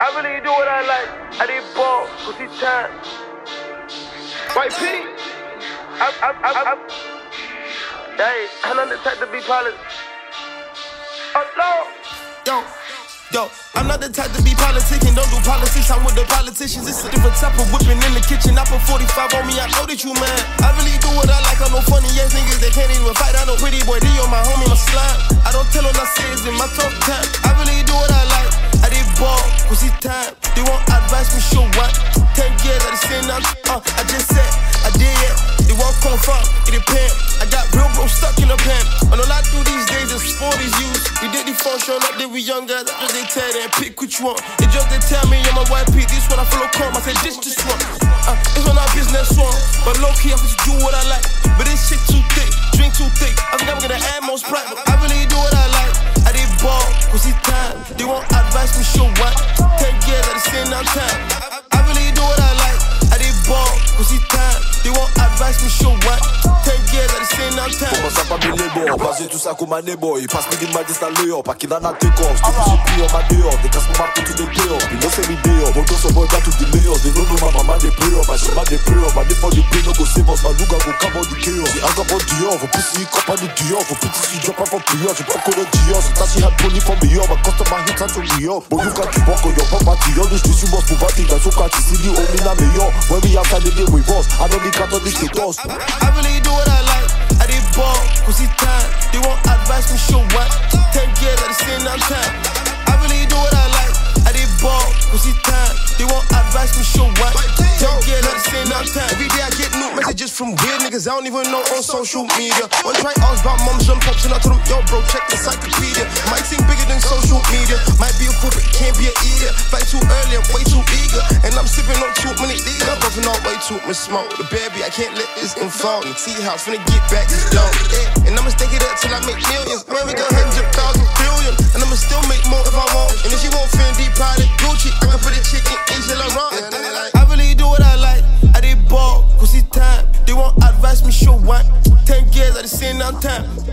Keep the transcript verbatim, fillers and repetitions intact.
I really do what I like. I did ball, pussy time. White P. I, I, I, I. Hey, I'm not the type to be politic. Oh, Lord. Yo, yo, I'm not the type to be politicking, don't do politics, I'm with the politicians. It's a different type of whipping in the kitchen. I put forty-five on me, I know that you man. I really do what I like, I know funny ass niggas that can't even fight. I know pretty boy D on my homie, my slime. I don't tell on I say it's in my top time. I really do what I like, I did ball, pussy time. They won't advise me, show what? Ten years at the same now, uh, I just said, I did it. They won't confirm, it depends. I got real bro stuck in a pen. And all I do these days is for these youths. We did the phone showing up, they we young guys. I just they tell them, pick which one. They just they tell me, I'm a white P. This one I follow calm. I said, this just one. Uh, it's on our business one. But low key, I just do what I like. But this shit too thick, drink too thick. I think I'm gonna add most pride. But I really do what I like. I did ball, pussy time. They won't advise me, show what? Ten years at the same now time. I, I really do what I like. I did ball, pussy time. They won't advise me, show what? Ten years at the same now time. Commence à pas me les bords, passer tout ça comme un neboy. Passe me ma distance l'œil, pas qu'il en a tes corps. J'te j'ai pris en ma dehors, des casses pour ma tout des players. Puis non c'est l'idée, mon dos son boy got tout des meilleurs. Des noms ma maman des players, ma chima des players. Ma défense des players, go sévance, ma louga go camo du chaos. C'est un gabon d'hier, faut plus si compagnie d'hier. Faut plus si drop pas pour prier, j'ai pas encore d'hier. C'est ta si had pony for me, ma customer hit and to me up. Bon you got you walk on your papa d'hier. J'te suis boss pour battre, dans son cas, tu sais, on est la meilleure. When we outside the day we boss, I don't need cat on this to toss. I really do what I like. I did ball, pussy time. They won't advise me, show what? Ten years at the same now time. I really do what I like. I did ball, pussy time. They won't advise me, show what? Ten years at the same now time. Every day I get new messages from weird niggas I don't even know on social media. One try ask about mums and pops and I told them, yo bro, check the encyclopedia. Might seem bigger than social media. Might be a fool but can't be an idiot. Fight too early, I'm way too eager. And I'm sipping on too many leagues. I'm buffing out way too much smoke. The baby, I can't let this unfold. The tea house, finna get back this dope. Yeah. And I'ma stake it up till I make millions. I'm gonna make a hundred thousand billion. And I'ma still make more if I want. And if she want Fendi, Prada, Gucci, I can put a chick in Asia Laurent. I really do what I like. I did ball, pussy time. They won't advise me, show what? Ten years at the same now time.